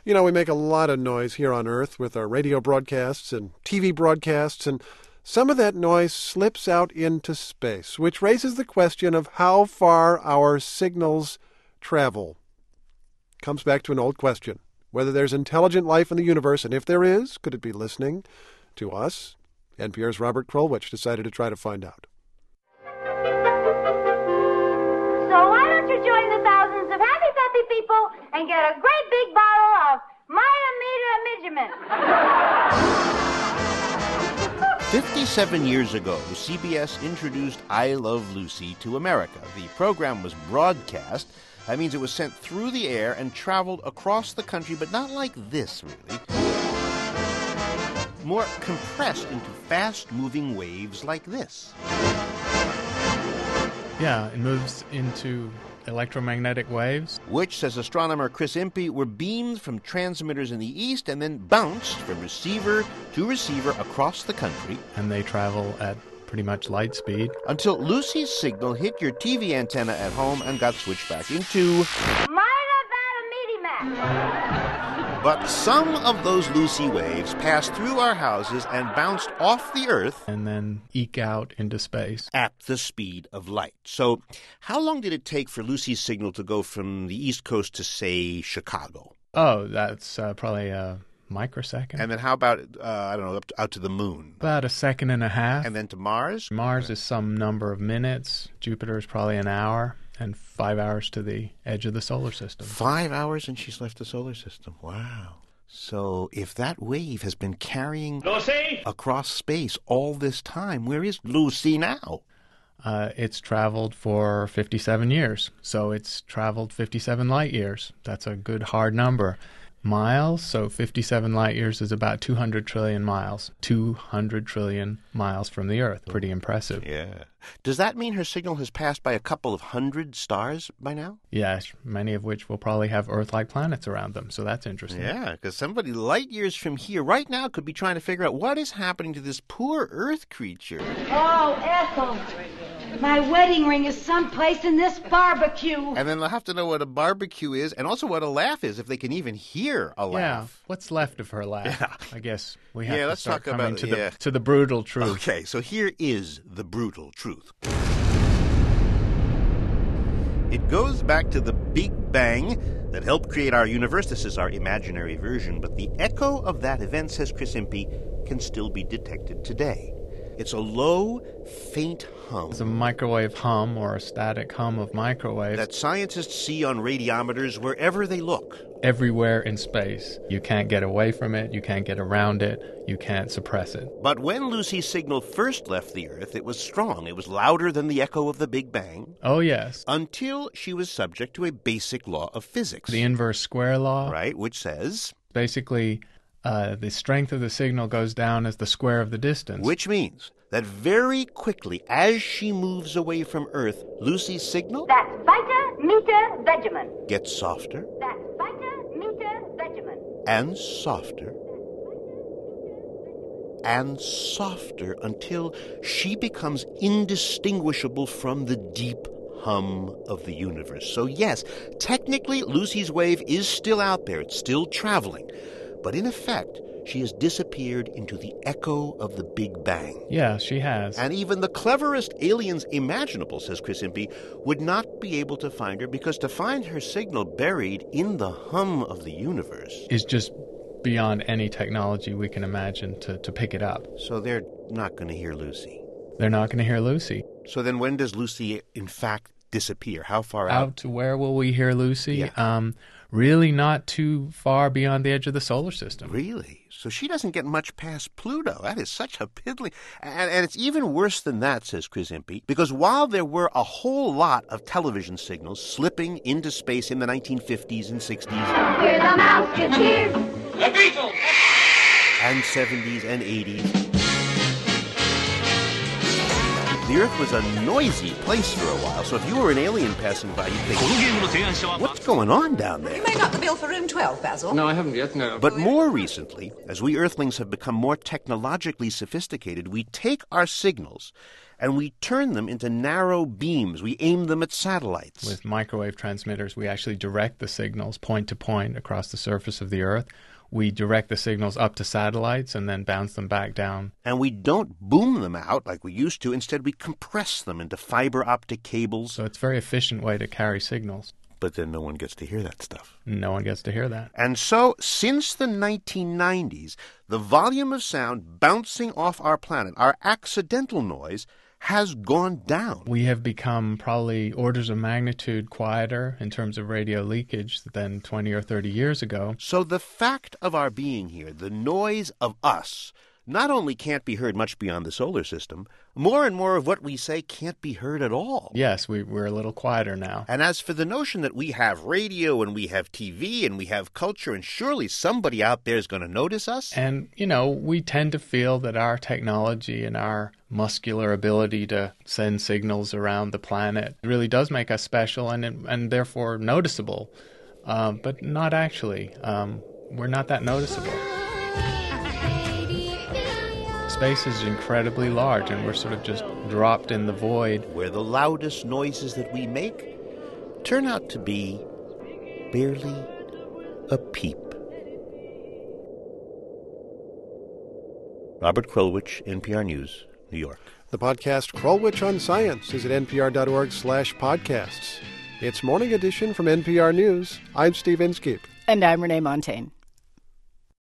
You know, we make a lot of noise here on Earth with our radio broadcasts and TV broadcasts, and some of that noise slips out into space, which raises the question of how far our signals travel. Comes back to an old question, whether there's intelligent life in the universe, and if there is, could it be listening to us? NPR's Robert Krulwich decided to try to find out. So why don't you join the thousands of happy, peppy people and get a great big bottle of Midgement? 57 years ago, CBS introduced I Love Lucy to America. The program was broadcast. That means it was sent through the air and traveled across the country, but not like this, really. More compressed into fast-moving waves like this. Yeah, it moves into electromagnetic waves. Which, says astronomer Chris Impey, were beamed from transmitters in the east and then bounced from receiver to receiver across the country. And they travel at pretty much light speed. Until Lucy's signal hit your TV antenna at home and got switched back into... But some of those Lucy waves passed through our houses and bounced off the Earth. And then eke out into space. At the speed of light. So how long did it take for Lucy's signal to go from the East Coast to, say, Chicago? Oh, that's probably a microsecond. And then how about, out to the moon? About a second and a half. And then to Mars? Mars is some number of minutes. Jupiter is probably an hour. And 5 hours to the edge of the solar system. 5 hours and she's left the solar system. Wow. So if that wave has been carrying Lucy across space all this time, where is Lucy now? It's traveled for 57 years. So it's traveled 57 light years. That's a good hard number. Miles, so 57 light years is about 200 trillion miles. 200 trillion miles from the Earth. Pretty impressive. Yeah. Does that mean her signal has passed by a couple of hundred stars by now? Yes, many of which will probably have Earth-like planets around them, so that's interesting. Yeah, because somebody light years from here right now could be trying to figure out what is happening to this poor Earth creature. Oh, Ethel, my wedding ring is someplace in this barbecue. And then they'll have to know what a barbecue is and also what a laugh is, if they can even hear a laugh. Yeah, what's left of her laugh? Yeah. I guess we have to start talk coming about, to the brutal truth. Okay, so here is the brutal truth. It goes back to the Big Bang that helped create our universe. This is our imaginary version, but the echo of that event, says Chris Impey, can still be detected today. It's a low, faint hum. It's a microwave hum or a static hum of microwaves. That scientists see on radiometers wherever they look. Everywhere in space. You can't get away from it. You can't get around it. You can't suppress it. But when Lucy's signal first left the Earth, it was strong. It was louder than the echo of the Big Bang. Oh, yes. Until she was subject to a basic law of physics. The inverse square law. Right, which says... Basically, the strength of the signal goes down as the square of the distance. Which means that very quickly, as she moves away from Earth, Lucy's signal... That's Vita Vegemin. ...gets softer. That's Vita Vegemin. And softer. And softer until she becomes indistinguishable from the deep hum of the universe. So yes, technically Lucy's wave is still out there. It's still traveling. But in effect, she has disappeared into the echo of the Big Bang. Yeah, she has. And even the cleverest aliens imaginable, says Chris Impey, would not be able to find her, because to find her signal buried in the hum of the universe is just beyond any technology we can imagine to pick it up. So they're not going to hear Lucy. They're not going to hear Lucy. So then when does Lucy, in fact, disappear? How far out? Out to where will we hear Lucy? Yeah. Really not too far beyond the edge of the solar system. Really? So she doesn't get much past Pluto. That is such a piddly... And it's even worse than that, says Chris Impey, because while there were a whole lot of television signals slipping into space in the 1950s and 60s... We're the Mouseketeers! The Beatles! And 70s and 80s... The Earth was a noisy place for a while, so if you were an alien passing by, you'd think, what's going on down there? You made up the bill for room 12, Basil. No, I haven't yet, no. But more recently, as we Earthlings have become more technologically sophisticated, we take our signals and we turn them into narrow beams. We aim them at satellites. With microwave transmitters, we actually direct the signals point to point across the surface of the Earth. We direct the signals up to satellites and then bounce them back down. And we don't boom them out like we used to. Instead, we compress them into fiber optic cables. So it's a very efficient way to carry signals. But then no one gets to hear that stuff. No one gets to hear that. And so, since the 1990s, the volume of sound bouncing off our planet, our accidental noise, has gone down. We have become probably orders of magnitude quieter in terms of radio leakage than 20 or 30 years ago. So the fact of our being here, the noise of us, not only can't be heard much beyond the solar system, more and more of what we say can't be heard at all. Yes, we're a little quieter now. And as for the notion that we have radio and we have TV and we have culture, and surely somebody out there is going to notice us. And, we tend to feel that our technology and our muscular ability to send signals around the planet really does make us special and therefore noticeable. But not actually. We're not that noticeable. Space is incredibly large, and we're sort of just dropped in the void. Where the loudest noises that we make turn out to be barely a peep. Robert Krulwich, NPR News, New York. The podcast Krulwich on Science is at npr.org/podcasts. It's Morning Edition from NPR News. I'm Steve Inskeep. And I'm Renee Montagne.